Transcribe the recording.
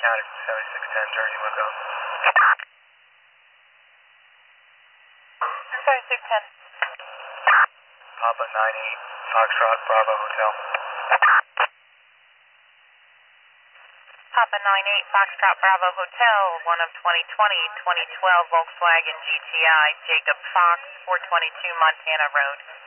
County, 7610 Jersey Lagoon. 7610. Papa 98 Foxtrot Bravo Hotel. Papa 98 Foxtrot Bravo Hotel, one of 2020-2012 Volkswagen GTI, Jacob Fox, 422 Montana Road.